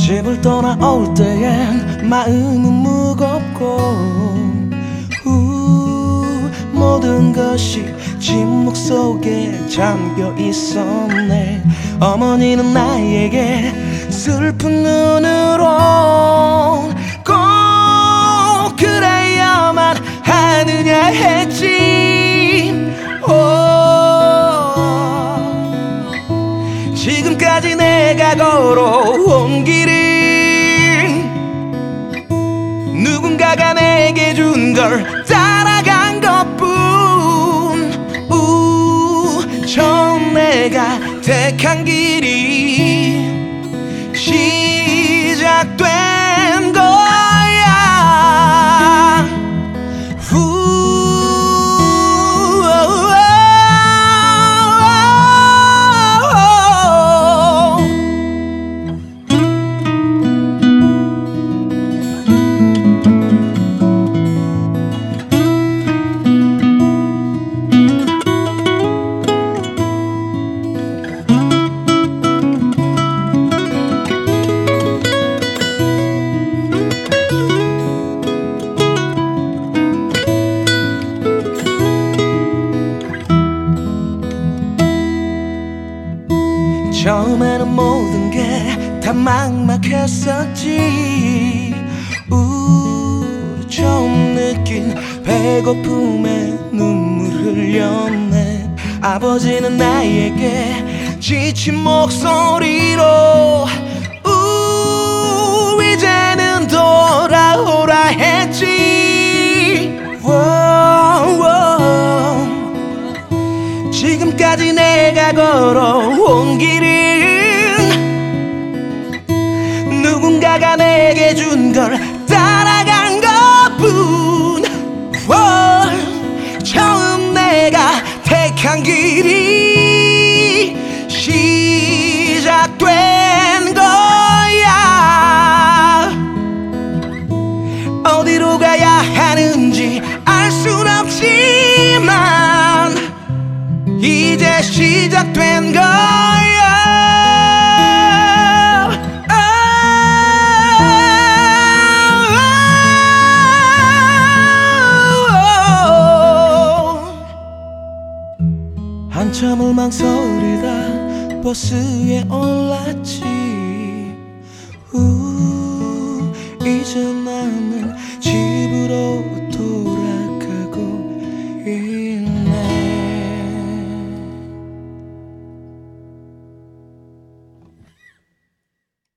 집을 떠나올 때엔 마음은 무겁고 모든 것이 침묵 속에 잠겨 있었네. 어머니는 나에게 슬픈 눈으로 꼭 그래야만 하느냐 했지. 지금까지 내가 걸어온 길은 누군가가 내게 준 걸 따라간 것뿐. 처음 내가 택한 길이 시작된 거야. 처음에는 모든 게 다 막막했었지. 처음 느낀 배고픔에 눈물 흘렸네. 아버지는 나에게 지친 목소리로 이제는 돌아오라 했지. 지금까지 내가 걸어온 길은 누군가가 내게 준 걸 따라간 것뿐. 처음 내가 택한 길이 시작된 거야. 어디로 가야 하는지 알 순 없지만 이제 시작된 거야. 한참을 망설이다 버스에 올랐지. 이제 나는